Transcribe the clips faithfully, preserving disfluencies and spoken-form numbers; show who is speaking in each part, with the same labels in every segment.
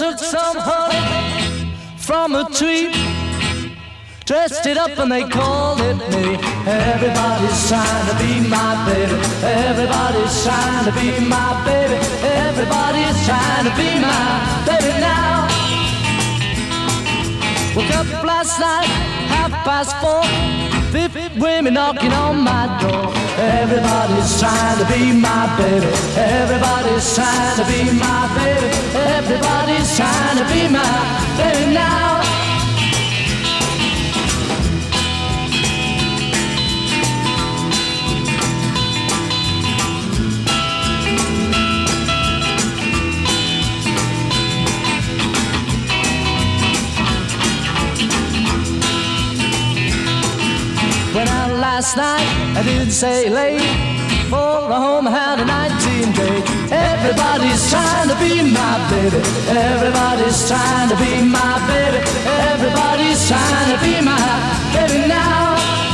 Speaker 1: took some honey from a tree, dressed it up and they called it me. Everybody's trying to be my baby. Everybody's trying to be my baby. Everybody's trying to be my baby now. Woke up last night, half past four, fifty women knocking on my door. Everybody's trying to be my baby. Everybody's trying to be my baby. Everybody's trying to be my baby now. Went out last night, I didn't say late, for a home had a nineteen date. Everybody's trying to be my baby. Everybody's trying to be my baby. Everybody's trying to be my baby now.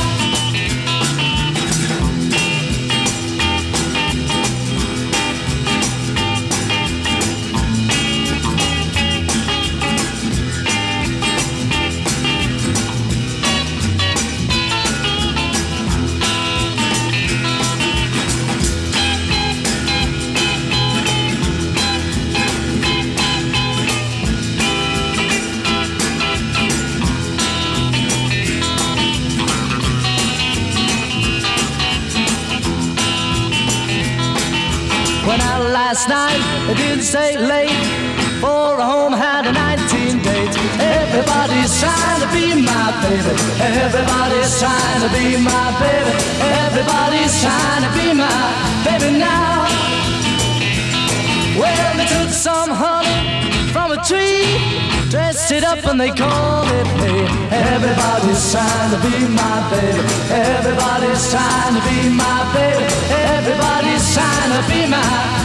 Speaker 1: Went out last night, I didn't say late, for a home had a nineteen date. Everybody's trying to be my baby. Everybody's trying to be my baby. Everybody's trying to be my baby now. Well, they took some honey from a tree, dressed it up and they called it me. Everybody's trying to be my baby. Everybody's trying to be my baby. Everybody's trying to be my